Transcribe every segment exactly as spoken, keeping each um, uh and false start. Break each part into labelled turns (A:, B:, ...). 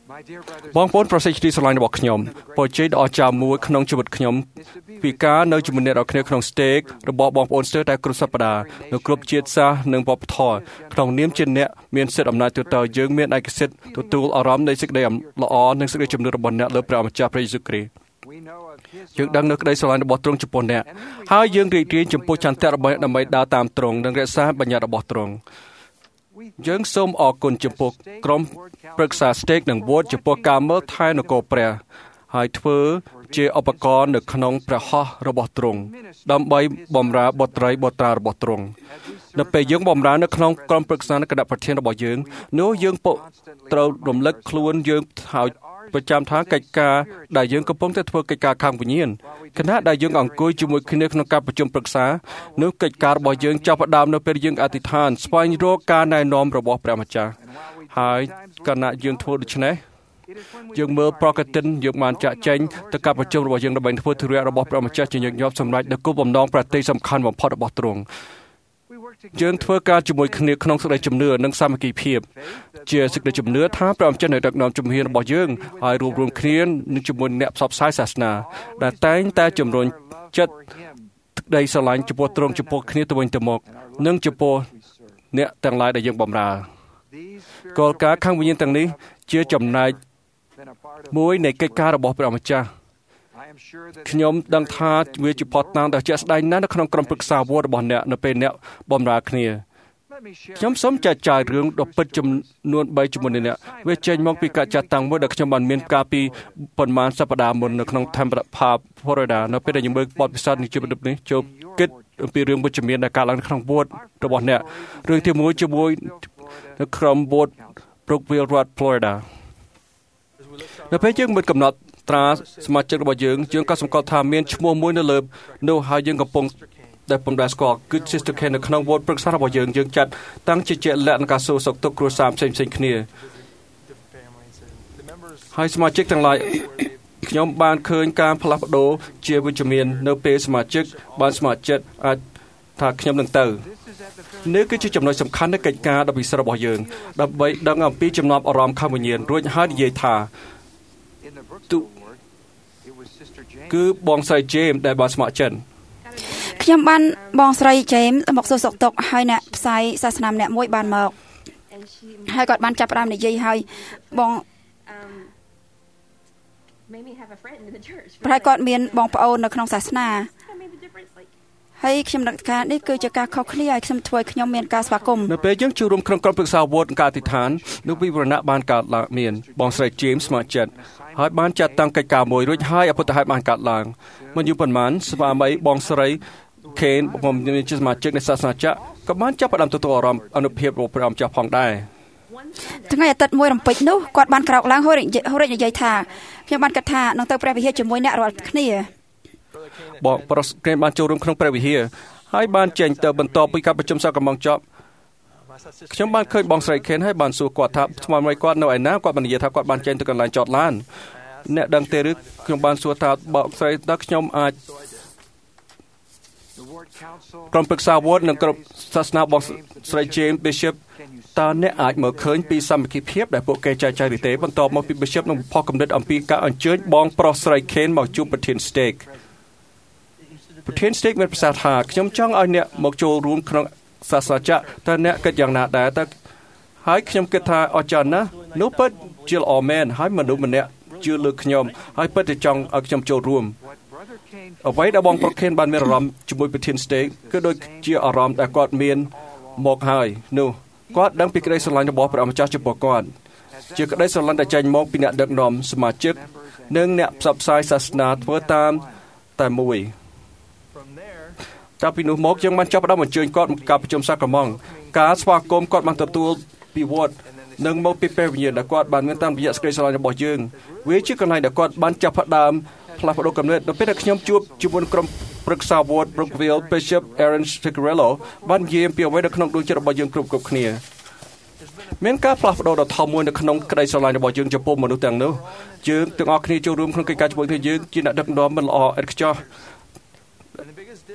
A: បងប្អូនប្រសិទ្ធិស្រឡាញ់របស់ខ្ញុំពរជ័យដ៏អស្ចារ្យមួយក្នុងជីវិតខ្ញុំពីការនៅជាមួយអ្នករាល់គ្នាក្នុង Stake របស់បងប្អូនស្ទើរតែគ្រប់សប្តាហ៍នៅគ្រប់ជាតិសាសន៍និងវប្បធម៌ក្នុងនាមជាអ្នកមានសិទ្ធិអំណាចទូទៅយើងមានឯកសិទ្ធិទទួលអារម្មណ៍នៃសេចក្តីល្អនិងសេចក្តីជំនឿរបស់អ្នកលើព្រះម្ចាស់ព្រះយេស៊ូវគ្រីស្ទយើងដឹងនៅក្តីស្រឡាញ់របស់ទ្រង់ចំពោះអ្នកហើយយើងរីករាយចំពោះចន្ទៈរបស់អ្នកដើម្បីដើរតាមទ្រង់និងរក្សាបញ្ញត្តិរបស់ទ្រង់យើងសូមអរគុណចំពោះក្រុមប្រឹក្សា Stake និង Word ចំពោះការមើលថែនគរព្រះហើយធ្វើជាឧបករណ៍នៅក្នុងព្រះហស្ថរបស់ទ្រង់ដើម្បីបម្រើបុត្រីបុត្រារបស់ទ្រង់នៅពេលយើងបម្រើនៅក្នុងក្រុមប្រឹក្សាគណៈប្រធានរបស់យើងនោះយើងត្រូវរំលឹកខ្លួនយើងហើយប្រចាំថាកិច្ចការដែលយើងកំពុងតែធ្វើកិច្ចការខាងវិញ្ញាណខណៈដែលយើងអង្គុយជាមួយគ្នាក្នុងការប្រជុំប្រឹក្សានោះកិច្ចការរបស់យើងចាប់ផ្ដើមនៅពេលយើងអធិដ្ឋានស្វែងរកការណែនាំរបស់ព្រះម្ចាស់ហើយគណៈយើងធ្វើដូច្នេះយើងមើលប្រកតិនយើងបានចាក់ចែងទៅការប្រជុំរបស់យើងដើម្បីធ្វើធុរៈរបស់ព្រះម្ចាស់ជាញឹកញាប់សម្រាប់នៅគោលបំណងប្រតិសំខាន់បំផុតរបស់ទ្រង់យើងធ្វើការជាមួយគ្នាក្នុងសេចក្តីជំនឿនិងសាមគ្គីភាពជាសេចក្តីជំនឿថាព្រះម្ចាស់នៅដឹកនាំជំហានរបស់យើងហើយរួមរួមគ្នានឹងជាមួយអ្នកផ្សព្វផ្សាយសាសនាដែលតែងតែជំរុញចិត្តក្តីស្រឡាញ់ចំពោះទ្រង់ចំពោះគ្នាទៅវិញទៅមកនិងចំពោះអ្នកទាំងឡាយដែលយើងបម្រើគោលការណ៍ខាងវិញ្ញាណទាំងនេះជាចំណែកមួយនៃកិច្ចការរបស់ព្រះម្ចាស់ខ្ញុំដឹងថាវាជាផុតតាំងដែលជាក់ស្ដែងណាស់នៅក្នុងក្រុមប្រឹក្សាវត្តរបស់អ្នកនៅពេលអ្នកបម្រើគ្នាខ្ញុំសូមចែកចាយរឿងដ៏ពិតចំនួនបីជាមួយអ្នកវាចេញមកពីការចាត់តាំងមួយដែលខ្ញុំបានមានកាលពីប៉ុន្មានសប្តាហ៍មុននៅក្នុង Tampa Florida នៅពេលដែលខ្ញុំមើលបទពិសោធន៍នៃជីវិតនេះចូលគិតអំពីរឿងវិជ្ជមានដែលកើតឡើងនៅក្នុងវត្តរបស់អ្នករឿងទីមួយជាមួយនៅក្រុមវត្ត Brookville រដ្ឋ Florida នៅពេលយើងមើលកំណត់ត្រាសមាជិករបស់យើងយើងក៏សង្កត់ថាមានឈ្មោះមួយនៅលើនោះហើយយើងកំពុងដែលពុំដែលស្គាល់គឺ Sister Ken នៅក្នុងវត្តប្រឹក្សារបស់យើងយើងចាត់តាំងជាជាក់លាក់នឹងការសួរសុខទុក្ខគ្រួសារផ្សេងៗគ្នាហើយសមាជិកទាំងឡាយខ្ញុំបានឃើញការផ្លាស់ប្ដូរជាវិជ្ជមាននៅពេលសមាជិកបានស្ម័គ្រចិត្តអាចថាខ្ញុំនឹងទៅនេះគឺជាចំណុចសំខាន់នៃកិច្ចការដ៏ពិសេសរបស់យើងដើម្បីដឹងអំពីចំណាប់អារម្មណ៍ខាងវិញ្ញាណរួចហើយនិយាយថាគឺបងស្រី James ដែលបានស្ម័គ្រចិត្ត
B: ខ្ញុំបានបងស្រី James មកសួរសុខទុក្ខហើយអ្នកផ្សាយសាសនាម្នាក់មួយបានមកហើយគាត់បានចាប់ផ្ដើមនិយាយហើយបងប្រហែលគាត់មានបងប្អូននៅក្នុងសាសនាហើយខ្ញុំនឹកថានេះគឺជាការខុសគ្នាហើយខ្ញុំធ្វើឲ្យខ្ញុំមានការស្វាគមន៍
A: នៅពេលយើងចូលរួមក្នុងក្រុមប្រឹក្សាវត្តការអធិដ្ឋាននោះវិវរណៈបានកើតឡើងមានបងស្រី James ស្ម័គ្រចិត្តហើយបានចាត់តាំងកិច្ចការមួយរួចហើយអពុទ្ធហេតុបានកើតឡើងមិនយូរប៉ុន្មានស្វាមីបងស្រី Ken ผมជាសមាជិកនៃសាសនាចក្រក៏បានចាប់ផ្ដើមទទួលអារម្មណ៍អនុភាពរបស់ព្រះម្ចាស់ផងដែរ
B: ថ្ងៃអាទិត្យមួយរំពេចនោះគាត់បានក្រោកឡើងហូរហូរនិយាយថាខ្ញុំបានគិតថានឹងទៅព្រះវិហារជាមួយអ្នករាល់គ្នា
A: បងប្រុស Ken បានចូលរួមក្នុងព្រះវិហារហើយបានចេញទៅបន្តពីការប្រជុំសកម្មចប់ខ្ញុំបានឃើញបងស្រី Ken ហើយបានសួរគាត់ថាស្មារតីគាត់នៅឯណាគាត់បាននិយាយថាគាត់បានចេញទៅកន្លែងចតឡានអ្នកដឹងទេឬខ្ញុំបានសួរថាបងស្រីតើខ្ញុំអាចក្រុមប្រឹក្សាវត្តនិងក្រុមសាសនាបងស្រី James Bishop តើអ្នកអាចមើលឃើញពីសាមគ្គីភាពដែលពួកគេចែកចាយឬទេបន្ទាប់មកពី Bishop នឹងផុសគំនិតអំពីការអញ្ជើញបងប្រុសស្រី Ken មកជួបប្រធាន Stake ប្រធាន Stake មានប្រសាសន៍ថាខ្ញុំចង់ឲ្យអ្នកមកចូលរួមក្នុងសាសនាចក្រតើអ្នកគិតយ៉ាងណាដែរតើហើយខ្ញុំគិតថាអស្ចារ្យណាស់នោះពិតជាល្អមែនហើយមនុស្សម្នាក់ជឿលើខ្ញុំហើយពិតជាចង់ឲ្យខ្ញុំចូលរួមអ្វីដែលបងប្រុស Ken បានមានអារម្មណ៍ជាមួយប្រធាន Stake គឺដូចជាអារម្មណ៍ដែលគាត់មានមកហើយនោះគាត់ដឹងពីក្តីស្រឡាញ់របស់ព្រះម្ចាស់ចំពោះគាត់ជាក្តីស្រឡាញ់ដែលចេញមកពីអ្នកដឹកនាំសមាជិកនិងអ្នកផ្សព្វផ្សាយសាសនាធ្វើតាមតែមួយតាពីនោះមកយើងបានចាប់ផ្ដើមអញ្ជើញគាត់មកការប្រជុំសកម្មង់ការស្វាគមន៍គាត់បានទទួលពីវត្តនិងមកពីព្រះវិញ្ញាណដែលគាត់បានមានតាមរយៈសេចក្តីស្រឡាញ់របស់យើងវាជាកន្លែងដែលគាត់បានចាប់ផ្ដើមផ្លាស់ប្ដូរគំនិតនៅពេលដែលខ្ញុំជួបជាមួយក្រុមប្រឹក្សាវត្ត Brookville Bishop Aaron Sticarello បាននិយាយពីអ្វីនៅក្នុងដួងចិត្តរបស់យើងគ្រប់គ្រប់គ្នាមានការផ្លាស់ប្ដូរដ៏ធំមួយនៅក្នុងក្តីស្រឡាញ់របស់យើងចំពោះមនុស្សទាំងនោះយើងទាំងអស់គ្នាចូលរួមក្នុងកិច្ចការជាមួយគ្នាយើងជាអ្នកដឹកនាំមិនល្អឥតខ្ចោះ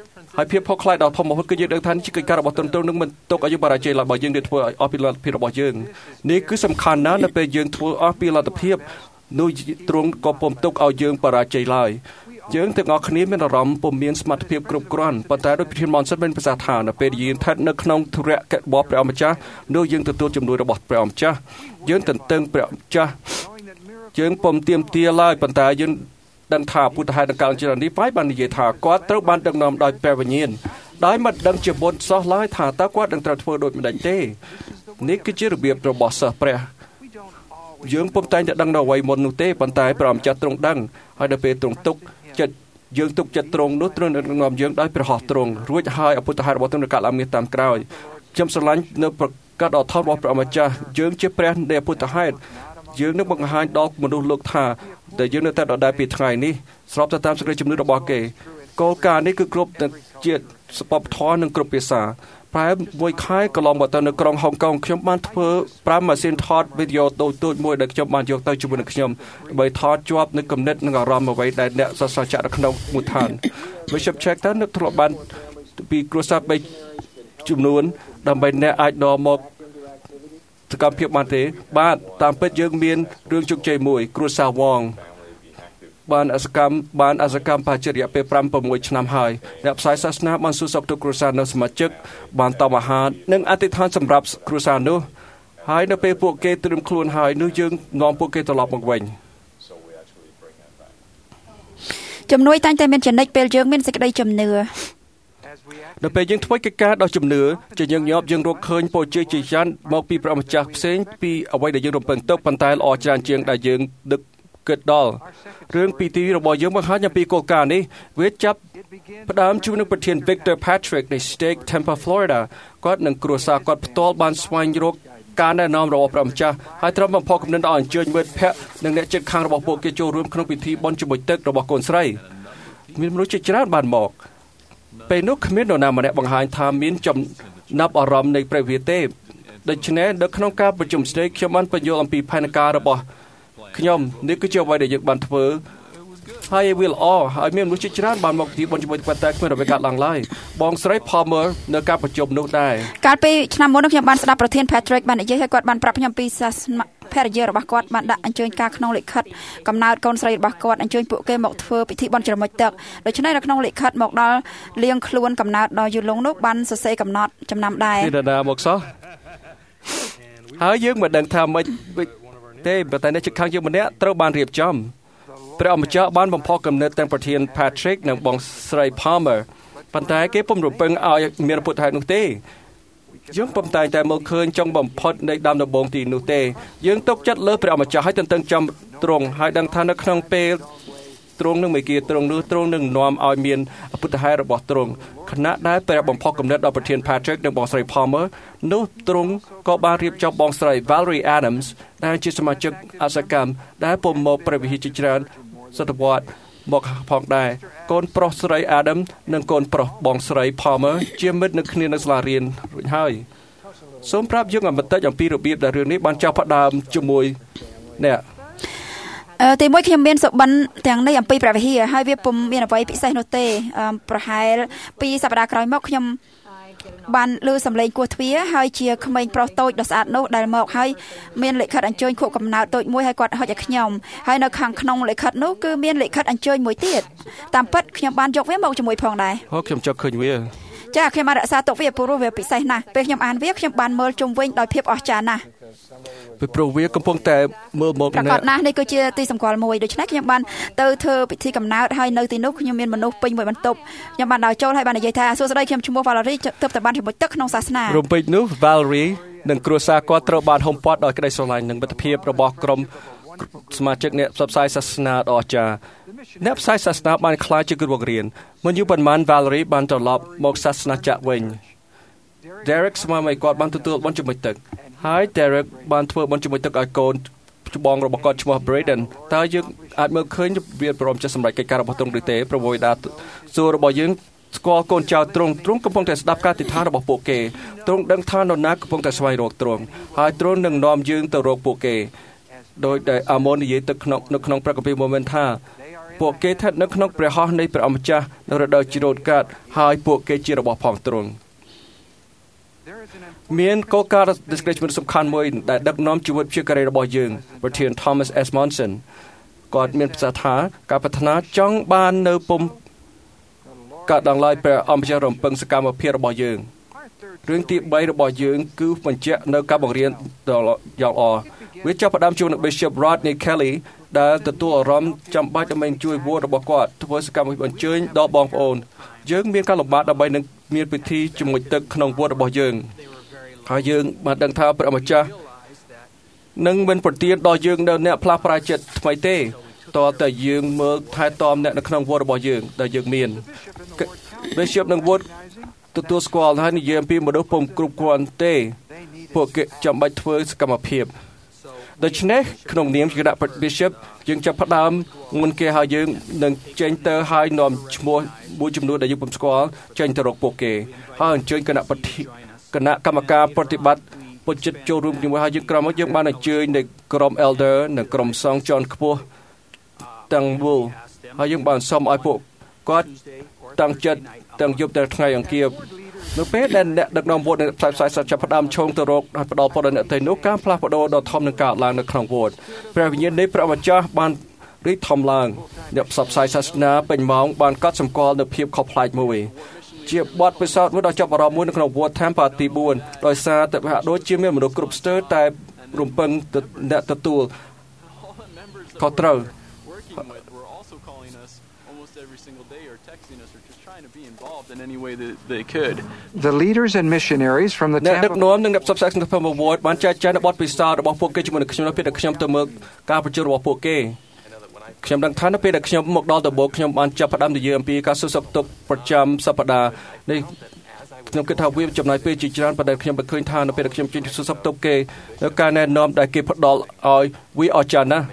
A: ហើយភាពខុសខ្លាចដ៏ធំបំផុតគឺយើងដឹងថានេះជាកិច្ចការរបស់ទ្រង់ទ្រង់នឹងមិនទុកឲ្យយើងបរាជ័យឡើយបើយើងធ្វើឲ្យអស់ពីលទ្ធភាពរបស់យើងនេះគឺសំខាន់ណាស់នៅពេលយើងធ្វើអស់ពីលទ្ធភាពនោះទ្រង់ក៏ពុំទុកឲ្យយើងបរាជ័យឡើយយើងទាំងអស់គ្នាមានអារម្មណ៍ពុំមានសមត្ថភាពគ្រប់គ្រាន់ប៉ុន្តែដោយប្រធានមនសិនមានប្រសាសន៍ថានៅពេលយើងស្ថិតនៅក្នុងធុរៈរបស់ព្រះអម្ចាស់នោះយើងទទួលជំនួយរបស់ព្រះអម្ចាស់យើងទន្ទឹងព្រះអម្ចាស់យើងពុំទៀមទាឡើយប៉ុន្តែយើងដឹងថាពុទ្ធហេតុកាលជានេះបាយបាននិយាយថាគាត់ត្រូវបានដឹកនាំដោយព្រះវិញ្ញាណដោយមិនដឹងជាមុនសោះឡើយថាតើគាត់នឹងត្រូវធ្វើដូចម្តេចទេនេះគឺជារបៀបរបស់សិស្សព្រះយើងពុំតែងតែដឹងនៅអ្វីមុននោះទេប៉ុន្តែព្រះអម្ចាស់ទ្រង់ដឹងហើយដល់ពេលទ្រង់ទុកចិត្តយើងទុកចិត្តទ្រង់នោះទ្រង់នឹងនាំយើងដោយព្រះហស្ថទ្រង់រួចហើយអពុទ្ធហេតុរបស់ទ្រង់នឹងកាត់ឡើងមានតាមក្រោយខ្ញុំស្រឡាញ់នៅប្រកាសដ៏ថោករបស់ព្រះអម្ចាស់យើងជាព្រះនៃអពុទ្ធហេតុយើងនឹងបង្ហាញដល់មនុស្សលោកថាដែលយើងនៅតែដដែលពីថ្ងៃនេះស្របទៅតាមសេចក្តីជំនឿរបស់គេគោលការណ៍នេះគឺគ្រប់ជាតិសពធម៌និងគ្រប់ភាសាប្រហែលមួយខែកន្លងមកទៅនៅក្រុងហុងកុងខ្ញុំបានធ្វើប្រាំម៉ាស៊ីនថតវីដេអូតូចៗមួយដែលខ្ញុំបានយកទៅជាមួយនឹងខ្ញុំដើម្បីថតជាប់នៅគំនិតនិងអារម្មណ៍អ្វីដែលអ្នកសាស្ត្រាចារ្យនៅក្នុងមូលដ្ឋាន Bishop Check តើនឹកធ្លាប់បានពីគ្រួសារបីចំនួនដើម្បីអ្នកអាចដល់មកសកម្មភាពបានទេបាទតាមពិតយើងមានរឿងជោគជ័យមួយគ្រួសារវងបានអសកម្មបានអសកម្មបច្ចុប្បន្នរយៈពេលប្រាំប្រាំមួយឆ្នាំហើយអ្នកផ្សាយសាសនាបានសួរសុខទុក្ខគ្រួសារនៅសមាជិកបានតបអាហារនិងអធិដ្ឋានសម្រាប់គ្រួសារនោះហើយនៅពេលពួកគេត្រៀមខ្លួនហើយនោះយើងនាំពួកគេត្រឡប់មកវិញ
B: ជំនួយតែងតែមានចំណិចពេលយើងមានសេចក្តីជំនឿ
A: នៅពេលយើងធ្វើកិច្ចការដោយជំនឿជាយើងញាប់យើងរកឃើញពរជ័យជាច្រើនមកពីព្រះម្ចាស់ផ្សេងពីអ្វីដែលយើងរំពឹងទុកប៉ុន្តែល្អច្រើនជាងដែលយើងដឹកគិតដល់រឿងពីទីរបស់យើងបង្ហាញអំពីគោលការណ៍នេះវាចាប់ផ្ដើមជាមួយនឹងប្រធាន Victor Patrick នៃ State Tampa Florida គាត់និងគ្រួសារគាត់ផ្ទាល់បានស្វែងរកការណែនាំរបស់ព្រះម្ចាស់ហើយត្រូវបំផុសគំនិតឲ្យអញ្ជើញមិត្តភ័ក្តិនិងអ្នកជិតខាងរបស់ពួកគេចូលរួមក្នុងពិធីបុណ្យជាមួយទឹករបស់កូនស្រីមានមនុស្សជាច្រើនបានមកពេលនោះគ្មាននរណាម្នាក់បង្ហាញថាមានចំណាប់អារម្មណ៍នៃព្រះវិហារទេដូច្នេះនៅក្នុងការប្រជុំស្ដីខ្ញុំបានបញ្យល់អំពីផែនការរបស់ខ្ញុំនេះគឺជាអ្វីដែលយើងបានធ្វើហើយវាល្អហើយមានមនុស្សជាច្រើនបានមកទីបុណ្យជាមួយប៉ុន្តែគ្មានអ្វីកើតឡើងឡើយបងស្រី Palmer នៅការប្រជុំនោះដែរ
B: កាលពីឆ្នាំមុនខ្ញុំបានស្ដាប់ប្រធាន Patrick បាននិយាយហើយគាត់បានប្រាប់ខ្ញុំពីសាសនាភរិយារបស់គាត់បានដាក់អញ្ជើញការក្នុងលិខិតកំណើតកូនស្រីរបស់គាត់អញ្ជើញពួកគេមកធ្វើពិធីបុណ្យជ្រមុជទឹកដូច្នេះនៅក្នុងលិខិតមកដល់លៀងខ្លួនកំណើតដល់យូឡុងនោះបានសរសេរកំណត់ចំណាំដែរ
A: ពីណាមកសោះហើយយើងមិនដឹងថាមិនទេប៉ុន្តែអ្នកជិតខាងយើងម្នាក់ត្រូវបានរៀបចំព្រះអម្ចាស់បានបំផុសគំនិតទាំងប្រធាន Patrick និងបងស្រី Palmer ប៉ុន្តែគេពុំរំពឹងឲ្យមានពុទ្ធហេតុនោះទេយើងពុំតែងតែមើលឃើញចុងបំផុតនៃដើមដំបូងទីនោះទេយើងទុកចិត្តលើព្រះអម្ចាស់ឲ្យទន្ទឹងចាំទ្រង់ហើយដឹងថានៅក្នុងពេលទ្រង់នឹងមេគាទ្រង់នោះទ្រង់នឹងនាំឲ្យមានពុទ្ធហេតុរបស់ទ្រង់ខណៈដែលព្រះបំផុសគំនិតដល់ប្រធាន Patrick និងបងស្រី Palmer នោះទ្រង់ក៏បានរៀបចំបងស្រី Valerie Adams ដែលជាសមាជិកអសកម្មដែលពុំមកព្រះវិហារជាច្រើនសតវត្សមកផងដែរកូនប្រុសស្រី Adam និងកូនប្រុសបងស្រី Palmer ជាមិត្តនៅគ្នានៅសាលារៀនរួចហើយសូមប្រាប់យើងបន្តិចអំពីរបៀបដែលរឿងនេះបានចាប់ផ្ដើមជាមួយអ្នក
B: អឺទីមួយខ្ញុំមានសុបិនទាំងនេះអំពីព្រះវិហារហើយវាពុំមានអ្វីពិសេសនោះទេប្រហែលពីសប្តាហ៍ក្រោយមកខ្ញុំបានលើសម្លេងគោះទ្វារហើយជាក្មេងប្រុសតូចដ៏ស្អាតនោះដែលមកហើយមានលិខិតអញ្ជើញខួបកំណើតតូចមួយហើយគាត់ហុចឲ្យខ្ញុំហើយនៅខាងក្នុងលិខិតនោះគឺមានលិខិតអញ្ជើញមួយទៀតតាមពិតខ្ញុំបានយកវាមកជាមួយផងដែរ
A: អូខ្ញុំចង់ឃើញវា
B: ចាខ្ញុំបានរក្សាទុកវាព្រោះវាពិសេសណាស់ពេលខ្ញុំអានវាខ្ញុំបានមើលជុំវិញដោយភាពអស្ចារ្យណាស់
A: ពីព្រោះវាកំពុងតែមើលមក
B: ប្រកាសណាស់នេះគឺជាទីសម្គាល់មួយដូច្នេះខ្ញុំបានទៅធ្វើពិធីកំណើតហើយនៅទីនោះខ្ញុំមានមនុស្សពេញមួយបន្ទប់ខ្ញុំបានដល់ចូលហើយបាននិយាយថាសួស្តីខ្ញុំឈ្មោះ Valerie ទើបតែបានជាមួយទឹកក្នុងសាសនា
A: រំពេចនោះ Valerie និងគ្រួសារគាត់ត្រូវបានហុំព័ទ្ធដោយក្តីស្រឡាញ់និងមិត្តភាពរបស់ក្រុមសមាជិកអ្នកផ្សព្វផ្សាយសាសនាដ៏អស្ចារ្យអ្នកផ្សាយសាសនាបានខ្លាចជាគ្រូបង្រៀនមិនយូរប៉ុន្មាន Valerie បានត្រឡប់មកសាសនាចាក់វិញ Derek ស្មារតីគាត់បានទទួលបុណ្យជាមួយទឹកហើយ Derek បានធ្វើបុណ្យជាមួយទឹកឲ្យកូនច្បងរបស់គាត់ឈ្មោះ Braden តើយើងអាចមើលឃើញវាព្រមចេះសម្រេចកិច្ចការរបស់ទ្រង់ឬទេប្រវត្តិដាសួររបស់យើងស្គាល់កូនចៅទ្រង់ទ្រង់កំពុងតែស្ដាប់ការទិដ្ឋានរបស់ពួកគេទ្រង់ដឹងថានរណាកំពុងតែស្វែងរកទ្រង់ហើយទ្រង់នឹងនាំយើងទៅរកពួកគេដោយដែលអាម៉ូននិយាយទៅក្នុងនៅក្នុងព្រះគម្ពីរមួយមែនថាពួកគេស្ថិតនៅក្នុងព្រះហស្ថនៃព្រះអម្ចាស់នៅរដូវជីរ៉ូតកាត់ហើយពួកគេជារបស់ផងទ្រង់មានគោលការណ៍ដែលសំខាន់មួយដែលដឹកនាំជីវិតជាការីរបស់យើងប្រធាន Thomas S. Monson គាត់មានប្រសាសន៍ថាការប្រាថ្នាចង់បាននៅពុំកើតឡើងឡើយព្រះអម្ចាស់រំពឹងសកម្មភាពរបស់យើងរឿងទីបីរបស់យើងគឺបញ្ជាក់នៅការបង្រៀនដ៏យ៉ាងល្អវាចាប់ផ្ដើមជាមួយនឹង Bishop Rodney Kelly ដែលទទួលអារម្មណ៍ចាំបាច់ដើម្បីជួយវត្តរបស់គាត់ធ្វើសកម្មភាពអញ្ជើញដល់បងប្អូនយើងមានការលំបាកដើម្បីនឹងមានពិធីជាមួយទឹកក្នុងវត្តរបស់យើងហើយយើងបានដឹងថាព្រះអម្ចាស់នឹងមិនប្រទានដល់យើងនៅអ្នកផ្លាស់ប្រែចិត្តថ្មីទេតើតែយើងមើលថែទាំអ្នកនៅក្នុងវត្តរបស់យើងដែលយើងមាន Bishop នឹងវត្តទទួលស្គាល់ហើយនិយាយអំពីមនុស្សពុំគ្រប់គ្រាន់ទេពួកគេចាំបាច់ធ្វើសកម្មភាពដូច្នេះក្នុងនាមជាគណៈ Bishop យើងចាប់ផ្ដើមមុនគេហើយយើងនឹងចេញទៅហើយនាំឈ្មោះមួយចំនួនដែលយើងពុំស្គាល់ចេញទៅរកពួកគេហើយអញ្ជើញគណៈប្រតិគណៈកម្មការប្រតិបត្តិពុជិតចូលរួមជាមួយហើយយើងក្រោយមកយើងបានអញ្ជើញនៅក្រុម Elder និងក្រុមសង្ឃជាន់ខ្ពស់ទាំងមូលហើយយើងបានសុំឲ្យពួកគាត់តាំងចិត្តទាំងយប់ទាំងថ្ងៃអង្គារនៅពេលដែលអ្នកដឹកនាំវត្តនៅផ្សាយផ្សាយសត្វចាប់ផ្ដើមឈោងទៅរកហើយផ្ដល់ព័ត៌មានទៅនោះការផ្លាស់ប្ដូរដ៏ធំនឹងកើតឡើងនៅក្នុងវត្តព្រះវិញ្ញាណនៃព្រះម្ចាស់បានរីកធំឡើងអ្នកផ្សព្វផ្សាយសាសនាពេញម៉ោងបានកត់សម្គាល់នូវភាពខុសប្លែកមួយជាបទពិសោធន៍មួយដ៏ចាប់អារម្មណ៍មួយនៅក្នុងវត្ត Tampa ទីបួនដោយសារតែហាក់ដូចជាមានមនុស្សគ្រប់ស្ទើរតែរំពឹងអ្នកទទួលខុសត្រូវ
C: in any way that they could. The leaders and missionaries from the
A: Tampa ដឹកនាំនិងអ្នកផ្សព្វផ្សាយក្នុង Award បានចែកចាយនៅបទពិសោធន៍របស់ពួកគេជាមួយនឹងខ្ញុំនៅពេលដែលខ្ញុំទៅមើលការប្រជុំរបស់ពួកគេខ្ញុំដឹងថានៅពេលដែលខ្ញុំមកដល់ដំបូងខ្ញុំបានចាប់ផ្ដើមនិយាយអំពីការសួរសុខទុក្ខប្រចាំសប្តាហ៍នេះខ្ញុំគិតថាវាចំណាយពេលជាច្រើនប៉ុន្តែខ្ញុំបានឃើញថានៅពេលដែលខ្ញុំជិះសួរសុខទុក្ខគេនៅការណែនាំដែលគេផ្ដល់ឲ្យវាអស្ចារ្យណាស់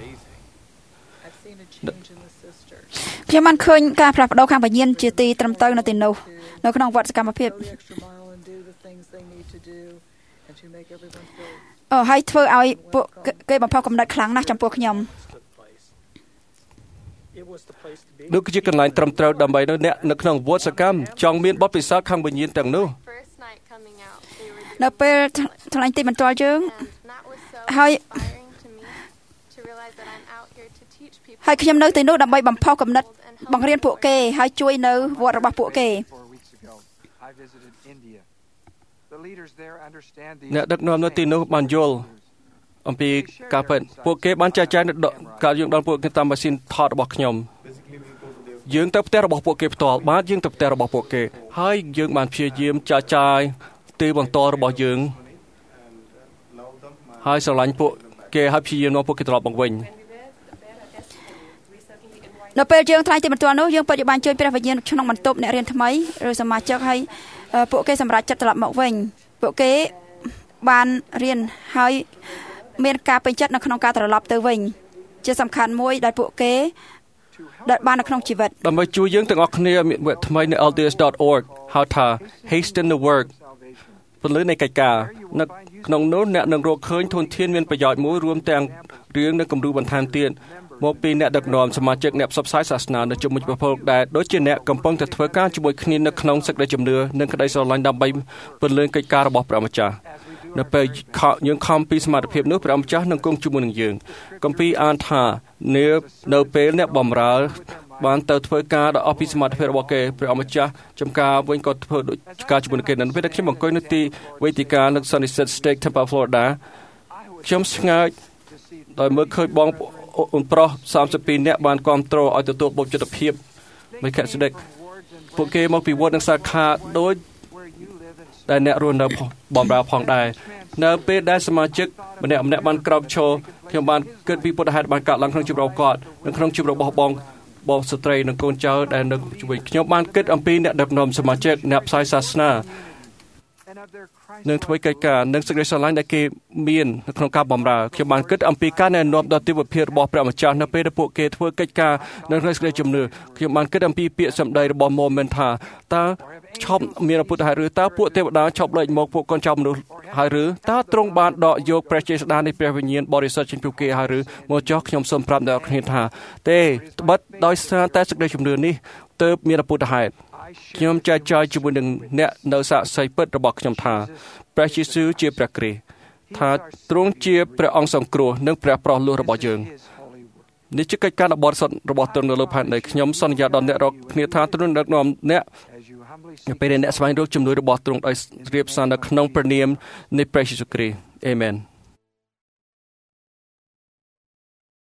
B: ខ្ញុំបានឃើញការផ្លាស់ប្ដូរខាងបញ្ញាណជាទីត្រឹមត្រូវនៅទីនោះនៅក្នុងវត្តសកម្មភាពអូហើយធ្វើឲ្យពួកគេបំផុសកំណត់ខ្លាំងណាស់ចំពោះខ្ញុំ
A: នោះគឺជាកន្លែងត្រឹមត្រូវដើម្បីនៅអ្នកនៅក្នុងវត្តសកម្មចង់មានបទពិសោធន៍ខាងបញ្ញាណទាំងនោះ
B: នៅពេលថ្លែងទីបន្ទាល់យើងហើយហើយខ្ញុំនៅទីនោះដើម្បីបំផុសគំនិតបង្រៀនពួកគេហើយជួយនៅវត្តរបស់ពួកគេ
A: អ្នកដឹកនាំនៅទីនោះបានយល់អំពីការពិតពួកគេបានចែកចាយការយើងដល់ពួកគេតាមម៉ាស៊ីនថតរបស់ខ្ញុំយើងទៅផ្ទះរបស់ពួកគេផ្ទាល់បាទយើងទៅផ្ទះរបស់ពួកគេហើយយើងបានព្យាយាមចែកចាយទីបន្តរបស់យើងហើយស្រឡាញ់ពួកគេហើយព្យាយាមនាំពួកគេត្រឡប់មកវិញ
B: នៅពេលយើងថ្លែងទីបន្ទាល់នោះយើងពិតជាបានជួយព្រះវិញ្ញាណក្នុងបន្ទប់អ្នករៀនថ្មីឬសមាជិកហើយពួកគេសម្រេចចិត្តត្រឡប់មកវិញពួកគេបានរៀនហើយមានការពេញចិត្តនៅក្នុងការត្រឡប់ទៅវិញជាសំខាន់មួយដែលពួកគេដែលបាននៅក្នុងជីវិត
A: ដើម្បីជួយយើងទាំងអស់គ្នាមានវគ្គថ្មីនៅ L D S dot org ហៅថា Hasten the Work ពលឺនៃកិច្ចការនៅក្នុងនោះអ្នកនឹងរកឃើញធនធានមានប្រយោជន៍មួយរួមទាំងរឿងនិងគំរូបន្ថែមទៀតមកពីអ្នកដឹកនាំសមាជិកអ្នកផ្សព្វផ្សាយសាសនានៅជុំវិញប្រភពដែលដូចជាអ្នកកំពុងតែធ្វើការជាមួយគ្នានៅក្នុងសេចក្តីជំនឿនិងក្តីស្រឡាញ់ដើម្បីពន្លឿនកិច្ចការរបស់ព្រះម្ចាស់នៅពេលយើងខំពីសមត្ថភាពនោះព្រះម្ចាស់នឹងគង់ជាមួយនឹងយើងគម្ពីរអានថានៅនៅពេលអ្នកបម្រើបានទៅធ្វើការដល់អស់ពីសមត្ថភាពរបស់គេព្រះម្ចាស់ចំការវិញក៏ធ្វើដូចការជាមួយនឹងគេនៅពេលដែលខ្ញុំអង្គុយនៅទីវេទិកានៅ Sunset State Tampa Florida ខ្ញុំស្ងើចដោយមើលឃើញបងអូនប្រុសសាមសិបពីរនាក់បានគ្រប់គ្រងឲ្យទទួលបុព្វជិតភាពមេខសេដិកពួកគេមកពីវត្តនិងសាខាដូចដែលអ្នករស់នៅបំរើផងដែរនៅពេលដែលសមាជិកម្នាក់ម្នាក់បានក្រោកឈរខ្ញុំបានគិតពីពុទ្ធហេតុបានកើតឡើងក្នុងជីវិតរបស់គាត់និងក្នុងជីវិតរបស់បងបងស្ត្រីនិងកូនចៅដែលនៅជួយខ្ញុំបានគិតអំពីអ្នកដឹកនាំសមាជិកអ្នកផ្សាយសាសនានឹងធ្វើកិច្ចការនឹងសេចក្តីស្រឡាញ់ដែលគេមាននៅក្នុងការបម្រើខ្ញុំបានគិតអំពីការណែនាំដល់ទិដ្ឋភាពរបស់ព្រះម្ចាស់នៅពេលដែលពួកគេធ្វើកិច្ចការនៅក្នុងសេចក្តីជំនឿខ្ញុំបានគិតអំពីពាក្យសម្ដីរបស់ Mormon ថាតើឈប់មានពុទ្ធហើយឬតើពួកទេវតាឈប់លេចមកពួកកូនចៅមនុស្សហើយឬតើទ្រង់បានដកយកព្រះចេស្តានៃព្រះវិញ្ញាណបរិសុទ្ធចេញពីគេហើយឬមកចុះខ្ញុំសូមប្រាប់ដល់គ្នាថាទេត្បិតដោយសារតែសេចក្តីជំនឿនេះទើបមានពុទ្ធហេតុខ្ញុំចែកចាយជាមួយនឹងអ្នកនៅសាក្សីពិតរបស់ខ្ញុំថាព្រះយេស៊ូវជាព្រះគ្រីស្ទថាទ្រង់ជាព្រះអង្គសង្គ្រោះនិងព្រះប្រោះលោះរបស់យើងនេះជាកិច្ចការដ៏បរិសុទ្ធរបស់ទ្រង់នៅលើផែនដីខ្ញុំសន្យាដល់អ្នករាល់គ្នាថាទ្រង់ដឹកនាំអ្នកពេលដែលអ្នកស្វែងរកជំនួយរបស់ទ្រង់ដោយរៀបសារនៅក្នុងព្រះនាមនៃព្រះយេស៊ូវគ្រីស្ទអាមែន